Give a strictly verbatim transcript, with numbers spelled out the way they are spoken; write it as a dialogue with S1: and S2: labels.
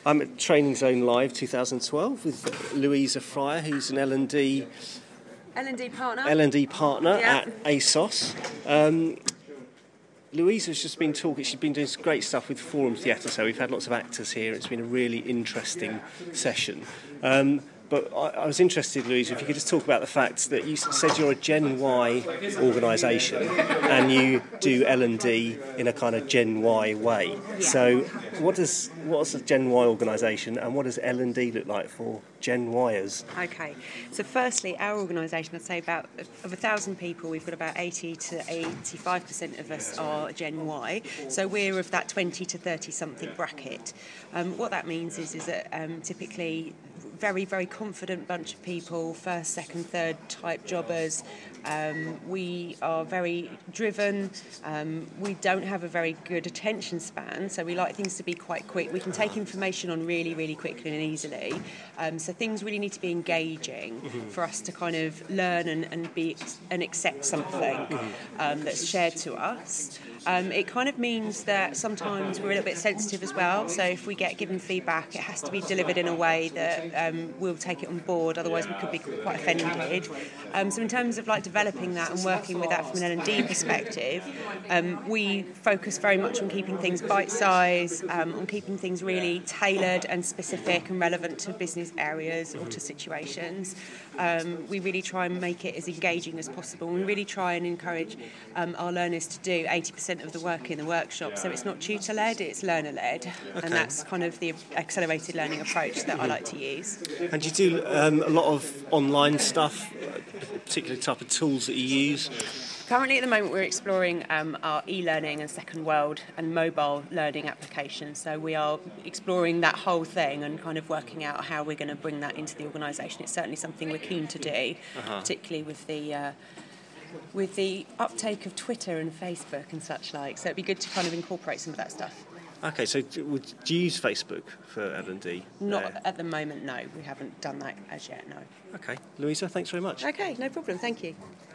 S1: I'm at Training Zone Live twenty twelve with Louisa Fryer, who's an L and D
S2: L and D partner.
S1: L and D partner
S2: Yeah.
S1: at ASOS. Um, Louisa's just been talking, she's been doing some great stuff with Forum Theatre, so we've had lots of actors here. It's been a really interesting session. Um, but I, I was interested, Louisa, if you could just talk about the fact that you said you're a Gen Y organisation and you do L and D in a kind of Gen Y way.
S2: Yeah.
S1: So what does what's a Gen Y organisation and what does L and D look like for Gen Yers?
S2: Okay, so firstly, our organisation, I'd say about of a thousand people, we've got about eighty to eighty-five percent of us are Gen Y. So we're of that twenty to thirty something bracket. Um, what that means is, is that um, typically very, very confident bunch of people, first, second, third type jobbers. Um, we are very driven. Um, we don't have a very good attention span, so we like things to be quite quick. We can take information on really, really quickly and easily. Um, so things really need to be engaging mm-hmm. for us to kind of learn and, and be and accept something mm-hmm. um, that's shared to us. Um, it kind of means that sometimes we're a little bit sensitive as well. So if we get given feedback, it has to be delivered in a way that um, we'll take it on board. Otherwise, we could be quite offended. Um, so in terms of like developing that and working with that from an L and D perspective, um, we focus very much on keeping things bite-sized, um, on keeping things really tailored and specific and relevant to business areas or to situations. Um, we really try and make it as engaging as possible. We really try and encourage um, our learners to do eighty percent of the work in the workshop. So it's not tutor-led, it's learner-led. Okay. And that's kind of the accelerated learning approach that I like to use.
S1: And you do um, a lot of online stuff, particular type of tools that you use?
S2: Currently, at the moment, we're exploring um, our e-learning and second world and mobile learning applications. So we are exploring that whole thing and kind of working out how we're going to bring that into the organisation. It's certainly something we're keen to do, uh-huh. particularly with the uh, with the uptake of Twitter and Facebook and such like. So it'd be good to kind of incorporate some of that stuff.
S1: Okay, so do you use Facebook for L and D?
S2: Not
S1: there?
S2: At the moment, no. We haven't done that as yet, no.
S1: Okay. Louisa, thanks very much.
S2: Okay, no problem. Thank you.